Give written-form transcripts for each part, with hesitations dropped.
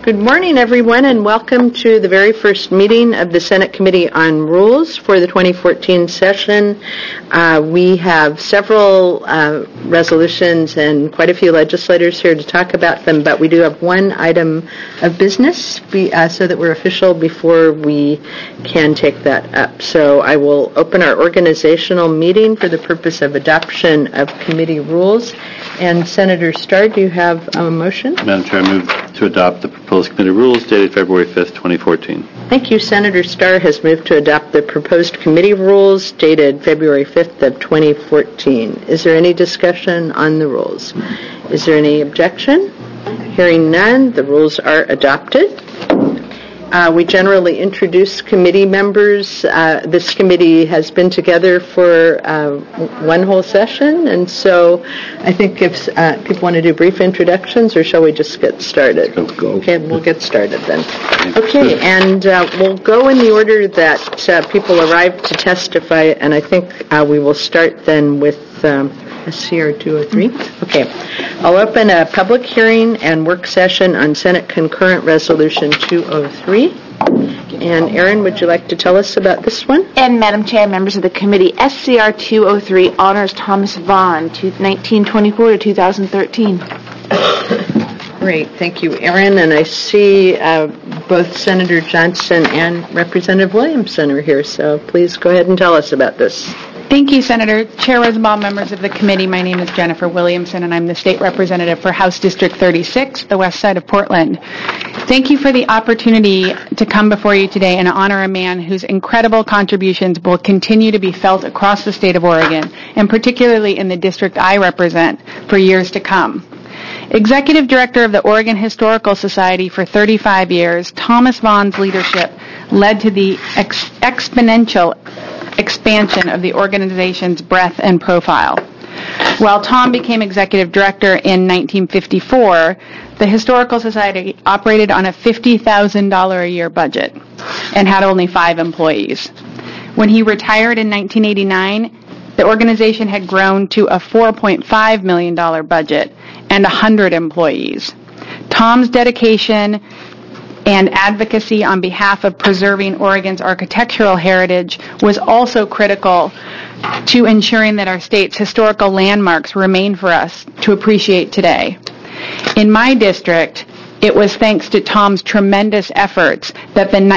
Good morning, everyone, and welcome to the very first meeting of the Senate Committee on Rules for the 2014 session. We have several resolutions and quite a few legislators here to talk about them, but we do have one item of business so that we're official before we can take that up. So I will open our organizational meeting for the purpose of adoption of committee rules. And Senator Starr, do you have a motion? Madam Chair, I move to adopt the proposed committee rules dated February 5th, 2014. Thank you. Senator Starr has moved to adopt the proposed committee rules dated February 5th of 2014. Is there any discussion on the rules? Is there any objection? Hearing none, the rules are adopted. We generally introduce committee members. This committee has been together for one whole session, and so I think if people want to do brief introductions, or shall we just get started? Go. Okay, we'll get started then. Okay, and we'll go in the order that people arrive to testify, and I think we will start then with SCR 203. Okay, I'll open a public hearing and work session on Senate Concurrent Resolution 203. And Erin, would you like to tell us about this one? And Madam Chair, members of the committee, SCR 203 honors Thomas Vaughn, 1924 to 2013. Great, thank you, Erin. And I see both Senator Johnson and Representative Williamson are here, so please go ahead and tell us about this. Thank you, Senator. Chair Rosenbaum, members of the committee, my name is Jennifer Williamson, and I'm the state representative for House District 36, the west side of Portland. Thank you for the opportunity to come before you today and honor a man whose incredible contributions will continue to be felt across the state of Oregon, and particularly in the district I represent, for years to come. Executive Director of the Oregon Historical Society for 35 years, Thomas Vaughn's leadership led to the exponential expansion of the organization's breadth and profile. While Tom became executive director in 1954, the Historical Society operated on a $50,000 a year budget and had only 5 employees. When he retired in 1989, the organization had grown to a $4.5 million budget and 100 employees. Tom's dedication and advocacy on behalf of preserving Oregon's architectural heritage was also critical to ensuring that our state's historical landmarks remain for us to appreciate today. In my district, it was thanks to Tom's tremendous efforts that the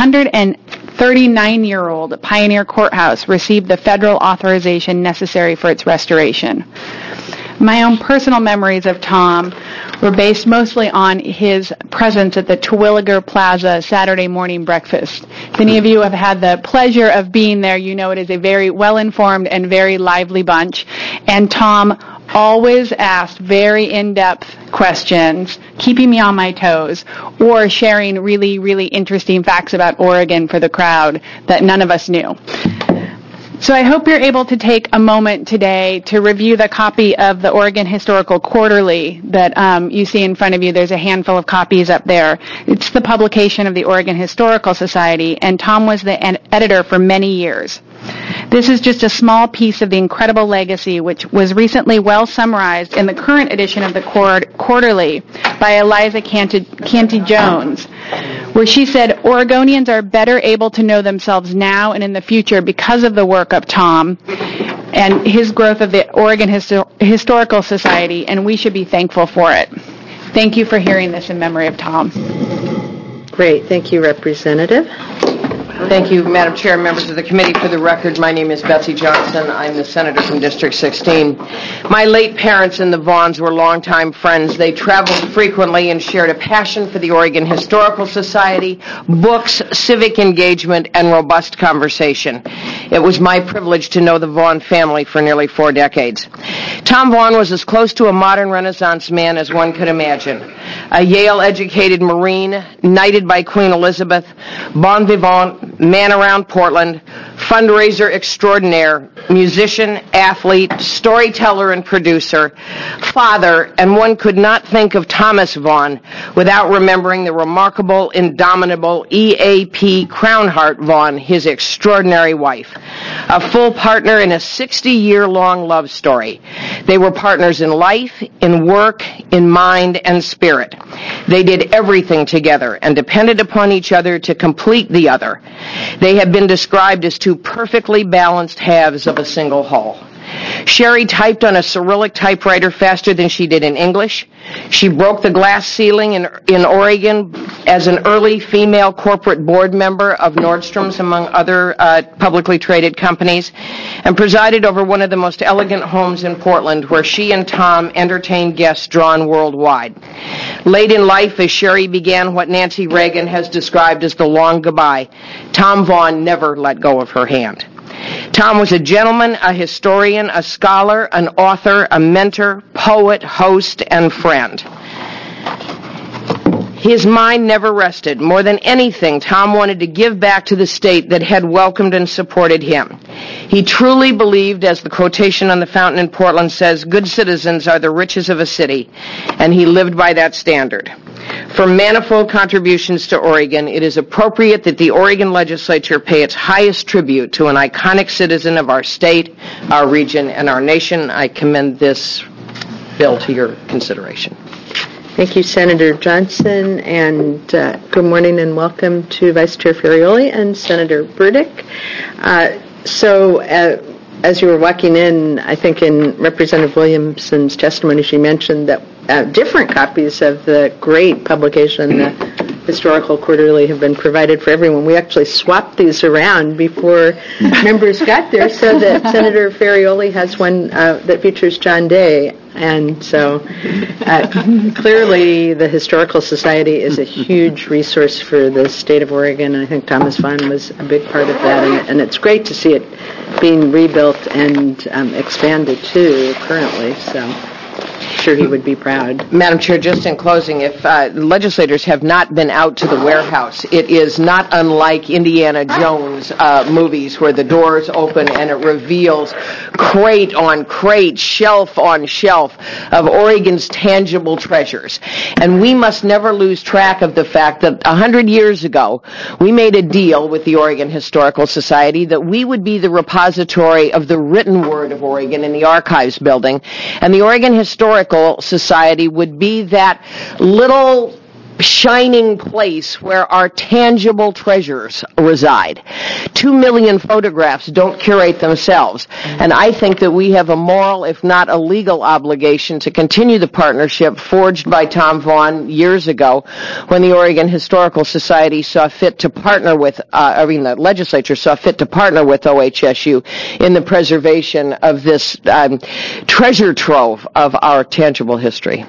139-year-old Pioneer Courthouse received the federal authorization necessary for its restoration. My own personal memories of Tom were based mostly on his presence at the Terwilliger Plaza Saturday morning breakfast. If any of you have had the pleasure of being there, you know it is a very well-informed and very lively bunch. And Tom always asked very in-depth questions, keeping me on my toes, or sharing really, really interesting facts about Oregon for the crowd that none of us knew. So I hope you're able to take a moment today to review the copy of the Oregon Historical Quarterly that you see in front of you. There's a handful of copies up there. It's the publication of the Oregon Historical Society, and Tom was the editor for many years. This is just a small piece of the incredible legacy which was recently well summarized in the current edition of the Quarterly by Eliza Canty Jones, where she said, Oregonians are better able to know themselves now and in the future because of the work of Tom and his growth of the Oregon Historical Society, and we should be thankful for it. Thank you for hearing this in memory of Tom. Great. Thank you, Representative. Thank you, Madam Chair and members of the committee. For the record, my name is Betsy Johnson. I'm the senator from District 16. My late parents and the Vaughns were longtime friends. They traveled frequently and shared a passion for the Oregon Historical Society, books, civic engagement, and robust conversation. It was my privilege to know the Vaughn family for nearly 4 decades. Tom Vaughn was as close to a modern Renaissance man as one could imagine. A Yale-educated Marine, knighted by Queen Elizabeth, bon vivant, man around Portland, fundraiser extraordinaire, musician, athlete, storyteller, and producer, father, and one could not think of Thomas Vaughn without remembering the remarkable, indomitable E.A.P. Crownheart Vaughn, his extraordinary wife, a full partner in a 60-year-long love story. They were partners in life, in work, in mind, and spirit. They did everything together and depended upon each other to complete the other. They have been described as two perfectly balanced halves of a single whole. Sherry typed on a Cyrillic typewriter faster than she did in English. She broke the glass ceiling in Oregon as an early female corporate board member of Nordstrom's, among other publicly traded companies, and presided over one of the most elegant homes in Portland, where she and Tom entertained guests drawn worldwide. Late in life, as Sherry began what Nancy Reagan has described as the long goodbye, Tom Vaughn never let go of her hand. Tom was a gentleman, a historian, a scholar, an author, a mentor, poet, host, and friend. His mind never rested. More than anything, Tom wanted to give back to the state that had welcomed and supported him. He truly believed, as the quotation on the fountain in Portland says, good citizens are the riches of a city, and he lived by that standard. For manifold contributions to Oregon, it is appropriate that the Oregon legislature pay its highest tribute to an iconic citizen of our state, our region, and our nation. I commend this bill to your consideration. Thank you, Senator Johnson, and good morning and welcome to Vice Chair Ferrioli and Senator Burdick. As you were walking in, I think in Representative Williamson's testimony, she mentioned that different copies of the great publication, the Historical Quarterly, have been provided for everyone. We actually swapped these around before members got there, so that Senator Ferrioli has one that features John Day. And so clearly the Historical Society is a huge resource for the state of Oregon, and I think Thomas Vaughn was a big part of that, and it's great to see it being rebuilt and expanded too currently, so I'm sure he would be proud. Madam Chair, just in closing, if legislators have not been out to the warehouse, it is not unlike Indiana Jones movies where the doors open and it reveals crate on crate, shelf on shelf of Oregon's tangible treasures. And we must never lose track of the fact that 100 years ago, we made a deal with the Oregon Historical Society that we would be the repository of the written word of Oregon in the Archives building, and the Oregon Historical Society would be that little shining place where our tangible treasures reside. 2 million photographs don't curate themselves, and I think that we have a moral, if not a legal, obligation to continue the partnership forged by Tom Vaughn years ago when the Oregon Historical Society saw fit to partner with, the legislature saw fit to partner with OHSU in the preservation of this treasure trove of our tangible history.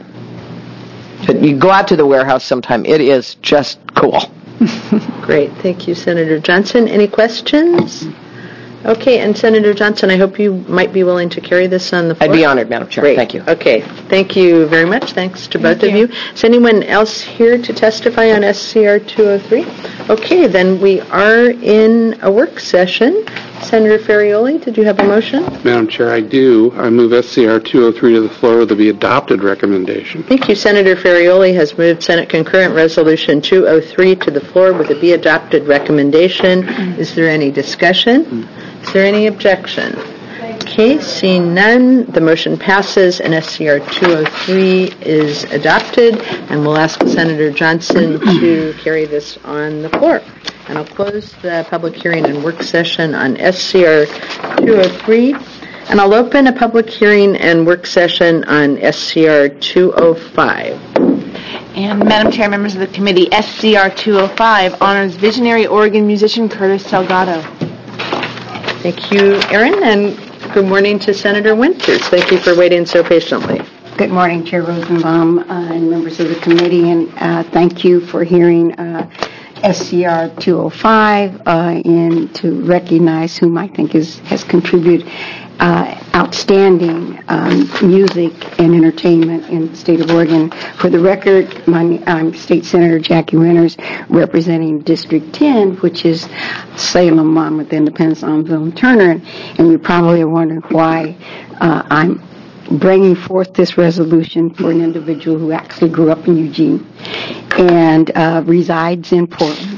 You go out to the warehouse sometime. It is just cool. Great. Thank you, Senator Johnson. Any questions? Okay, and Senator Johnson, I hope you might be willing to carry this on the floor. I'd be honored, Madam Chair. Great. Thank you. Okay. Thank you very much. Thanks to both of you. Is anyone else here to testify on SCR 203? Okay, then we are in a work session. Senator Ferrioli, did you have a motion? Madam Chair, I do. I move SCR 203 to the floor with the be adopted recommendation. Thank you. Senator Ferrioli has moved Senate Concurrent Resolution 203 to the floor with a be adopted recommendation. Is there any discussion? Is there any objection? Okay, seeing none, the motion passes and SCR 203 is adopted, and we'll ask Senator Johnson to carry this on the floor. And I'll close the public hearing and work session on SCR 203, and I'll open a public hearing and work session on SCR 205. And Madam Chair, members of the committee, SCR 205 honors visionary Oregon musician Curtis Salgado. Thank you, Erin, and good morning to Senator Winters. Thank you for waiting so patiently. Good morning, Chair Rosenbaum and members of the committee, and thank you for hearing SCR 205 and to recognize whom I think has contributed outstanding music and entertainment in the state of Oregon. For the record, I'm State Senator Jackie Winters, representing District 10, which is Salem, Monmouth, Independence, Almsville, and Turner. And you probably are wondering why I'm bringing forth this resolution for an individual who actually grew up in Eugene and resides in Portland.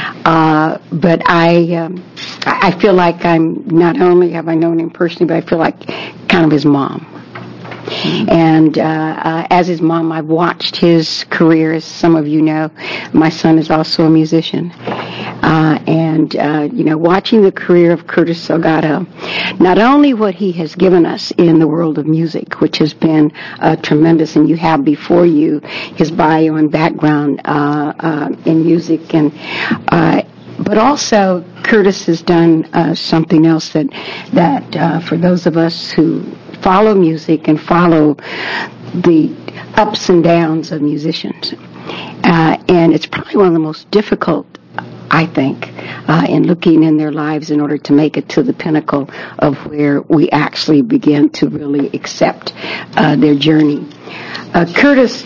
But I feel like I'm, not only have I known him personally, but I feel like kind of his mom. And as his mom, I've watched his career. As some of you know, my son is also a musician. Watching the career of Curtis Salgado, not only what he has given us in the world of music, which has been tremendous, and you have before you his bio and background in music, but also Curtis has done something else that for those of us who follow music and follow the ups and downs of musicians, and it's probably one of the most difficult, I think, in looking in their lives in order to make it to the pinnacle of where we actually begin to really accept their journey. Curtis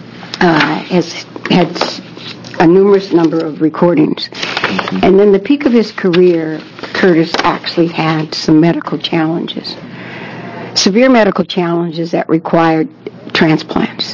has had a numerous number of recordings, and in the peak of his career, Curtis actually had some medical challenges, severe medical challenges that required transplants.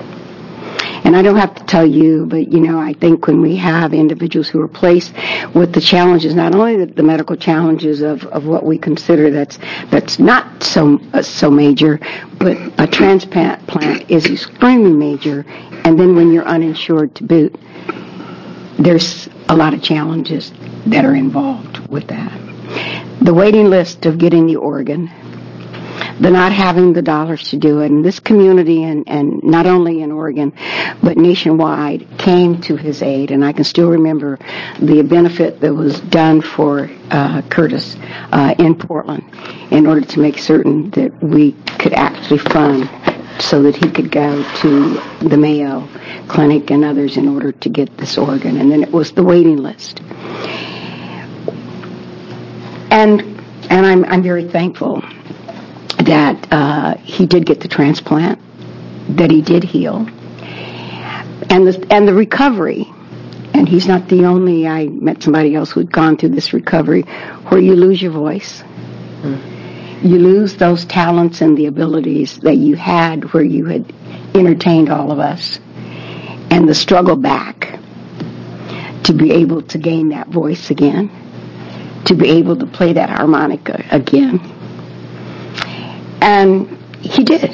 And I don't have to tell you, but, I think when we have individuals who are placed with the challenges, not only the medical challenges of what we consider that's not so major, but a transplant is extremely major, and then when you're uninsured to boot, there's a lot of challenges that are involved with that. The waiting list of getting the organ, the not having the dollars to do it, and this community, and not only in Oregon, but nationwide, came to his aid, and I can still remember the benefit that was done for Curtis in Portland in order to make certain that we could actually fund so that he could go to the Mayo Clinic and others in order to get this organ, and then it was the waiting list. And I'm very thankful that he did get the transplant, that he did heal, and the recovery. And he's not the only. I met somebody else who'd gone through this recovery, where you lose your voice, you lose those talents and the abilities that you had, where you had entertained all of us, and the struggle back to be able to gain that voice again, to be able to play that harmonica again. And he did.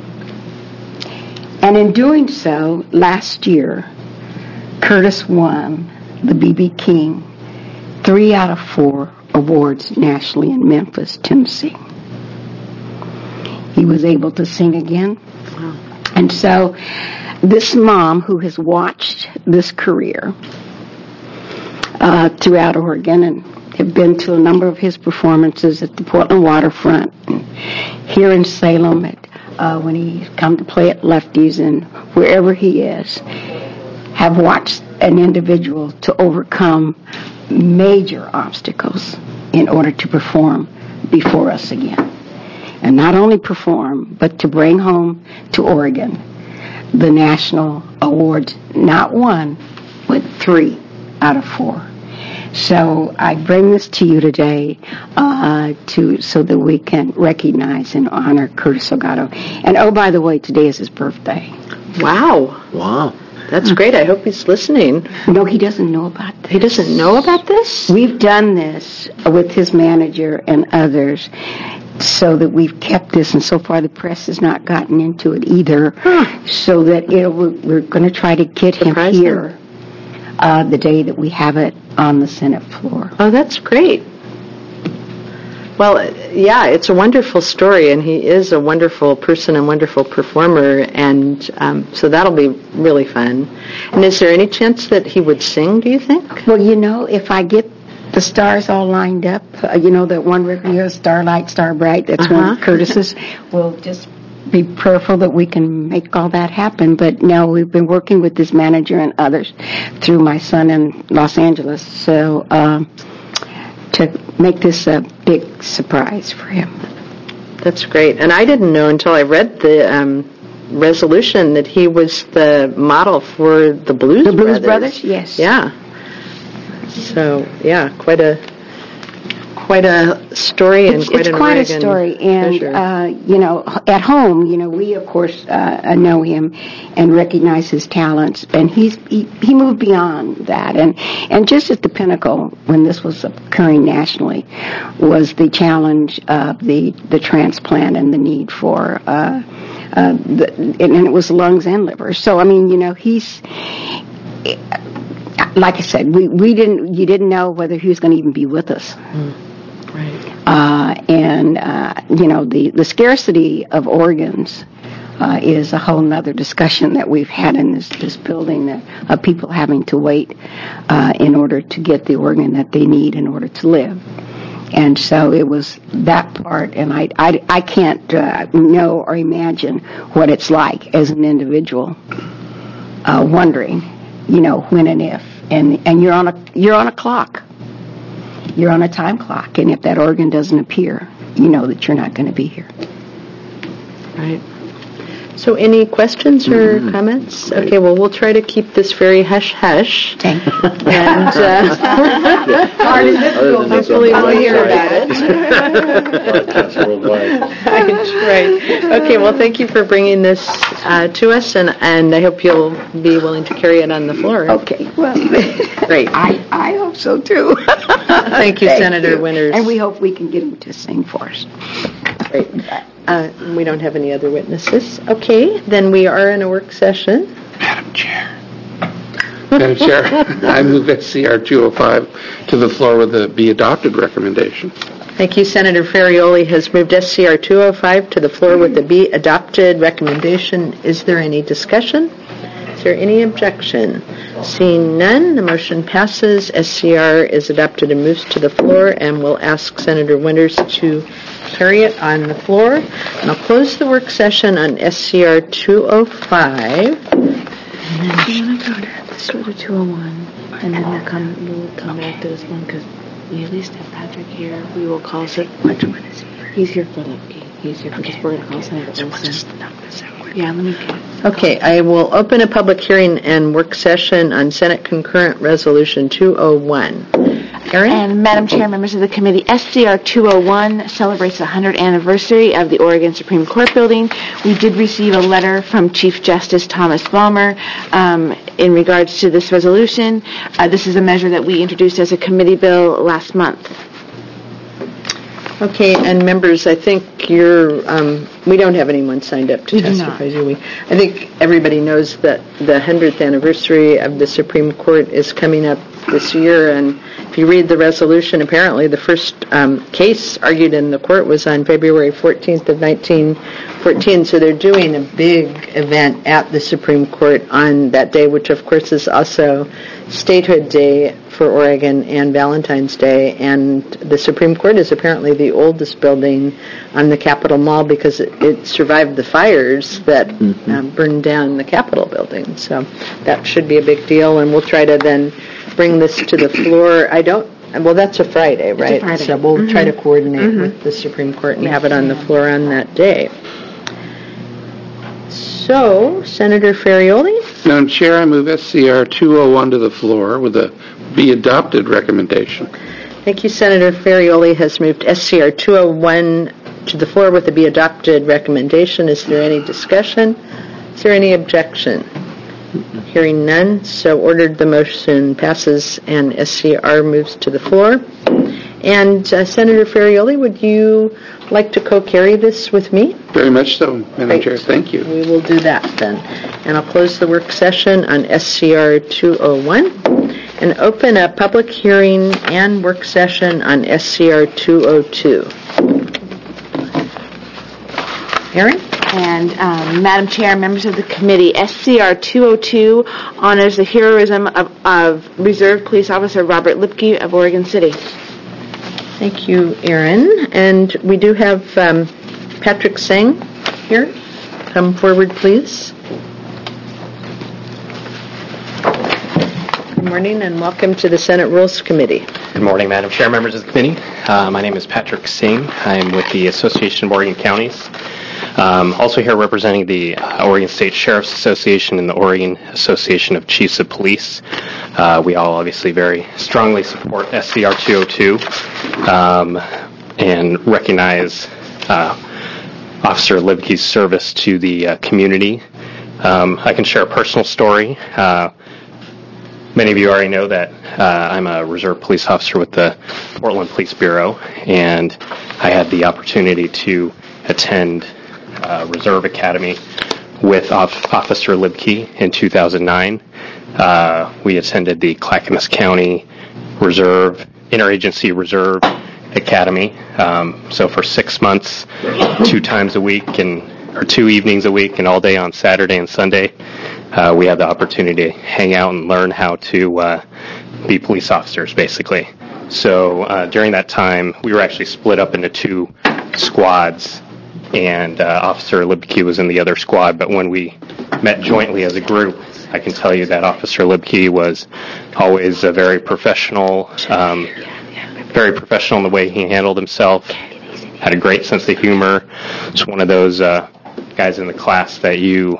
And in doing so, last year, Curtis won the B.B. King 3 out of 4 awards nationally in Memphis, Tennessee. He was able to sing again. And so this mom, who has watched this career throughout Oregon and have been to a number of his performances at the Portland waterfront, and here in Salem, when he's come to play at Lefty's, and wherever he is, have watched an individual to overcome major obstacles in order to perform before us again. And not only perform, but to bring home to Oregon the national awards, not 1, but 3 out of 4. So I bring this to you today so that we can recognize and honor Curtis Salgado. And oh, by the way, today is his birthday. Wow. That's great. I hope he's listening. No, he doesn't know about this. He doesn't know about this? We've done this with his manager and others so that we've kept this, and so far the press has not gotten into it either, so that we're going to try to get him here the day that we have it on the Senate floor. Oh, that's great. Well, yeah, it's a wonderful story, and he is a wonderful person and wonderful performer, and so that'll be really fun. And is there any chance that he would sing, do you think? Well, if I get the stars all lined up, that one record, Starlight, Star Bright, that's one of Curtis's, we'll just be prayerful that we can make all that happen. But no, we've been working with this manager and others through my son in Los Angeles, so to make this a big surprise for him. That's great. And I didn't know until I read the resolution that he was the model for the Blues Brothers. The Blues Brothers, yes. Yeah. So, yeah, quite a story and It's an quite a Oregon story, and treasure. at home, we of course know him and recognize his talents, and he moved beyond that, and just at the pinnacle when this was occurring nationally was the challenge of the transplant and the need for and it was lungs and liver. So I mean, he's. Like I said, you didn't know whether he was going to even be with us. Right. The scarcity of organs is a whole nother discussion that we've had in this building, of people having to wait in order to get the organ that they need in order to live. And so it was that part, and I can't know or imagine what it's like as an individual wondering, when and if, and you're on a clock. You're on a time clock, and if that organ doesn't appear, you know that you're not going to be here. Right. So any questions or comments? Okay, well, we'll try to keep this very hush-hush. Thank you. And hopefully we'll hear about it. Podcast worldwide. Right. Okay, well, thank you for bringing this to us, and I hope you'll be willing to carry it on the floor. Okay, well, Great. I hope so, too. Thank you, Senator Winters. And we hope we can get him to sing for us. Great. We don't have any other witnesses. Okay, then we are in a work session. Madam Chair, I move SCR 205 to the floor with a be adopted recommendation. Thank you. Senator Ferrioli has moved SCR 205 to the floor with the be adopted recommendation. Is there any discussion? Is there any objection? Seeing none, the motion passes. SCR is adopted and moves to the floor, and we'll ask Senator Winters to carry it on the floor. And I'll close the work session on SCR 205. Do you want to go to 201, and then we'll come back to this one, because we at least have Patrick here. We will call it. Which one is he? He's here for he's here because we're going to call Senator Wilson. Yeah, let me get. Okay, I will open a public hearing and work session on Senate Concurrent Resolution 201. Erin? And Madam Chair, members of the committee, SCR 201 celebrates the 100th anniversary of the Oregon Supreme Court building. We did receive a letter from Chief Justice Thomas Balmer in regards to this resolution. This is a measure that we introduced as a committee bill last month. Okay, and members, I think we don't have anyone signed up to testify, do we? I think everybody knows that the 100th anniversary of the Supreme Court is coming up this year, and if you read the resolution, apparently the first case argued in the court was on February 14th of 1914, so they're doing a big event at the Supreme Court on that day, which of course is also Statehood Day for Oregon and Valentine's Day, and the Supreme Court is apparently the oldest building on the Capitol Mall because it survived the fires that burned down the Capitol building. So that should be a big deal, and we'll try to then bring this to the floor. Well, that's a Friday, right? It's a Friday. So we'll try to coordinate with the Supreme Court and have it on the floor on that day. So, Senator Ferrioli? Madam Chair, I move SCR 201 to the floor with a be adopted recommendation. Thank you. Senator Ferrioli has moved SCR 201 to the floor with a be adopted recommendation. Is there any discussion? Is there any objection? Hearing none, so ordered. The motion passes and SCR moves to the floor. And Senator Ferrioli, would you like to co-carry this with me? Very much so, Madam Chair. Thank you. We will do that then. And I'll close the work session on SCR 201 and open a public hearing and work session on SCR 202. Erin? And Madam Chair, members of the committee, SCR 202 honors the heroism of Reserve Police Officer Robert Lipke of Oregon City. Thank you, Erin. And we do have Patrick Singh here. Come forward, please. Good morning and welcome to the Senate Rules Committee. Good morning, Madam Chair, members of the committee. My name is Patrick Singh. I'm with the Association of Oregon Counties. Also here representing the Oregon State Sheriff's Association and the Oregon Association of Chiefs of Police. We all obviously very strongly support SCR 202 and recognize Officer Libke's service to the community. I can share a personal story. Many of you already know that I'm a reserve police officer with the Portland Police Bureau, and I had the opportunity to attend Reserve Academy with Officer Libke in 2009. We attended the Clackamas County Interagency Reserve Academy. So for 6 months, 2 times a week, or 2 evenings a week, and all day on Saturday and Sunday, we had the opportunity to hang out and learn how to be police officers, basically. So during that time, we were actually split up into 2 squads, and Officer Libke was in the other squad. But when we met jointly as a group, I can tell you that Officer Libke was always a very professional in the way he handled himself. Had a great sense of humor. Was one of those guys in the class that you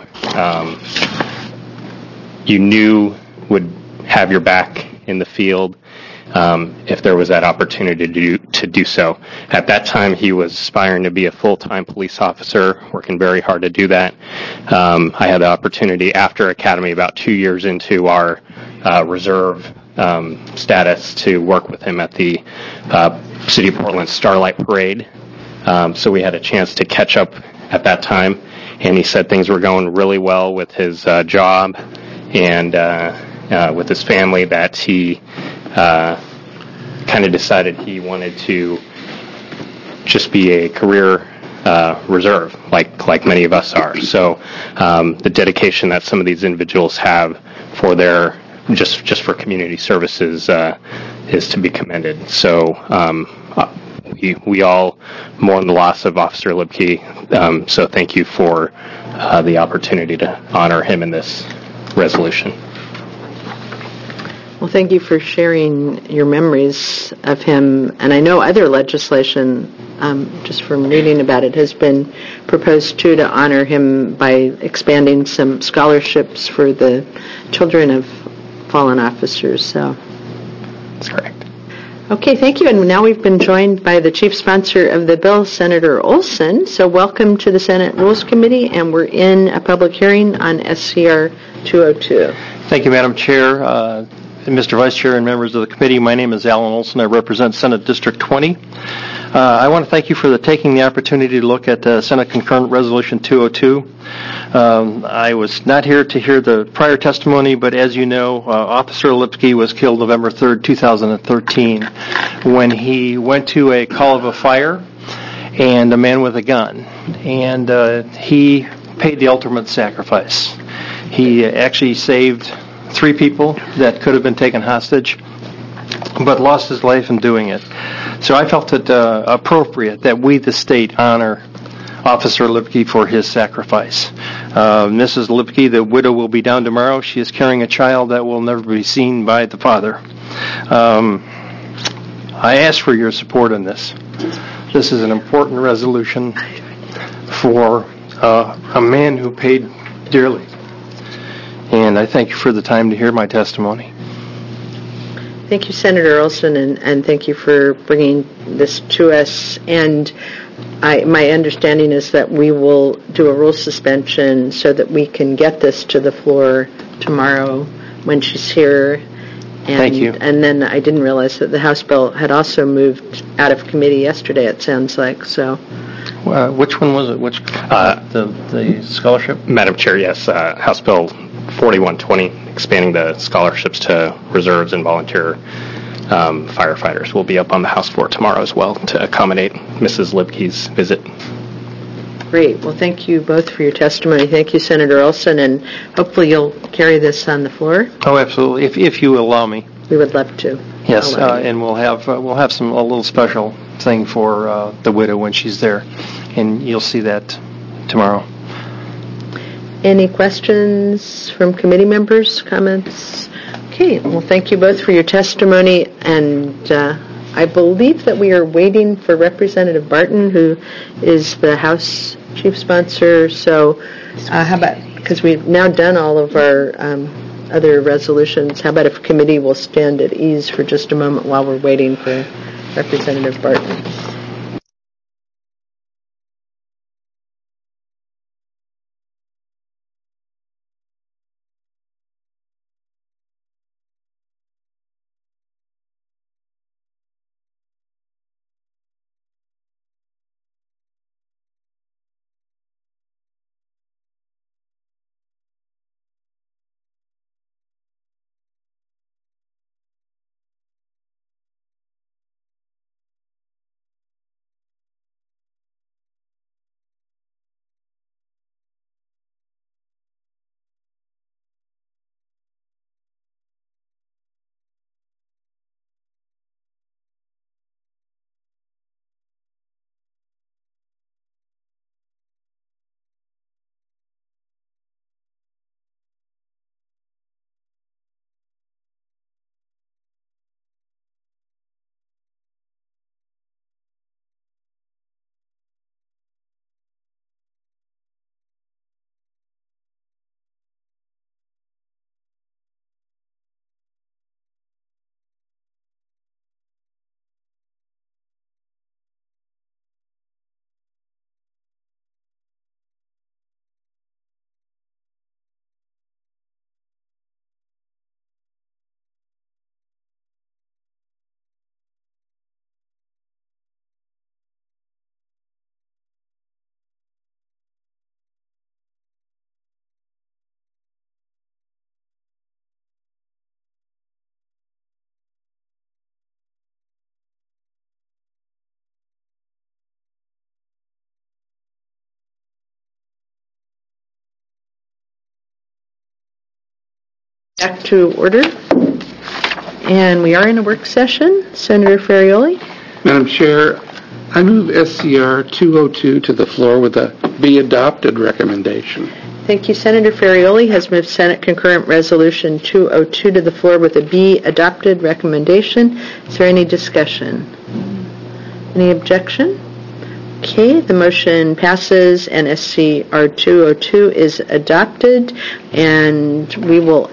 knew would have your back in the field if there was that opportunity to do so. At that time, he was aspiring to be a full-time police officer, working very hard to do that. I had the opportunity after Academy, about 2 years into our reserve status, to work with him at the City of Portland Starlight Parade. So we had a chance to catch up at that time, and he said things were going really well with his job and with his family, that he kind of decided he wanted to just be a career reserve, like many of us are. So the dedication that some of these individuals have for their just for community services is to be commended. So we all mourn the loss of Officer Libke. So thank you for the opportunity to honor him in this resolution. Well, thank you for sharing your memories of him. And I know other legislation, just from reading about it, has been proposed too to honor him by expanding some scholarships for the children of fallen officers. So That's correct. Okay, thank you. And now we've been joined by the chief sponsor of the bill, Senator Olson. So welcome to the Senate Rules Committee, and we're in a public hearing on SCR 202. Thank you, Madam Chair, Mr. Vice Chair, and members of the committee. My name is Alan Olson. I represent Senate District 20. I want to thank you for taking the opportunity to look at Senate Concurrent Resolution 202. I was not here to hear the prior testimony, but as you know, Officer Libke was killed November 3rd, 2013, when he went to a call of a fire and a man with a gun, and he paid the ultimate sacrifice. He actually saved 3 people that could have been taken hostage, but lost his life in doing it. So I felt it appropriate that we, the state, honor Officer Libke for his sacrifice. Mrs. Libke, the widow, will be down tomorrow. She is carrying a child that will never be seen by the father. I ask for your support on this. This is an important resolution for a man who paid dearly. And I thank you for the time to hear my testimony. Thank you, Senator Olson, and thank you for bringing this to us. And my understanding is that we will do a rule suspension so that we can get this to the floor tomorrow when she's here. And, thank you. And then I didn't realize that the House bill had also moved out of committee yesterday, it sounds like. So, which one was it? Which the scholarship? Madam Chair, yes, House Bill 4120, expanding the scholarships to reserves and volunteer firefighters, will be up on the House floor tomorrow as well to accommodate Mrs. Libke's visit. Great. Well, thank you both for your testimony. Thank you, Senator Olson, and hopefully you'll carry this on the floor. Oh, absolutely. If you allow me. We would love to. Yes, and we'll have a little special thing for the widow when she's there, and you'll see that tomorrow. Any questions from committee members? Comments? Okay, well, thank you both for your testimony, and I believe that we are waiting for Representative Barton, who is the House Chief Sponsor. So how about, because we've now done all of our other resolutions, how about if committee will stand at ease for just a moment while we're waiting for Representative Barton? Back to order, and we are in a work session. Senator Ferrioli. Madam Chair, I move SCR 202 to the floor with a be adopted recommendation. Thank you. Senator Ferrioli has moved Senate Concurrent Resolution 202 to the floor with a be adopted recommendation. Is there any discussion? Any objection? Okay, the motion passes and SCR 202 is adopted, and we will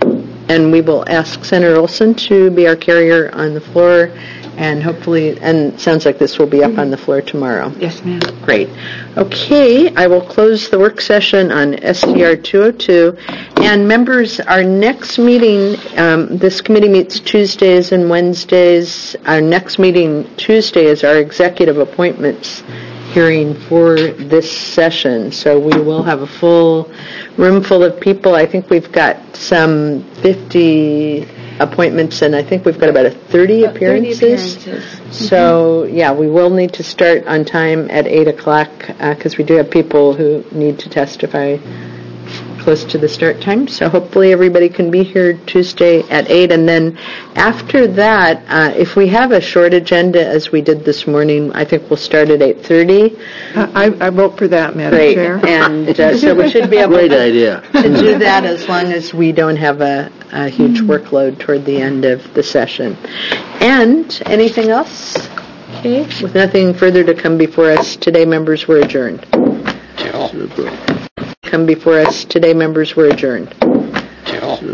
ask Senator Olson to be our carrier on the floor, and hopefully, and it sounds like this will be up on the floor tomorrow. Yes, ma'am. Great. Okay, I will close the work session on SCR 202. And members, our next meeting, this committee meets Tuesdays and Wednesdays. Our next meeting Tuesday is our executive appointments hearing for this session. So we will have a full room full of people. I think we've got some 50 appointments, and I think we've got about 30 appearances. So, yeah, we will need to start on time at 8 o'clock because we do have people who need to testify close to the start time. So hopefully everybody can be here Tuesday at 8. And then after that, if we have a short agenda as we did this morning, I think we'll start at 8:30. I vote for that, Madam Chair. And so we should be able Great idea. to do that as long as we don't have a huge workload toward the end of the session. And anything else? Okay. With nothing further to come before us today, members, we're adjourned. Come before us today, members, we're adjourned.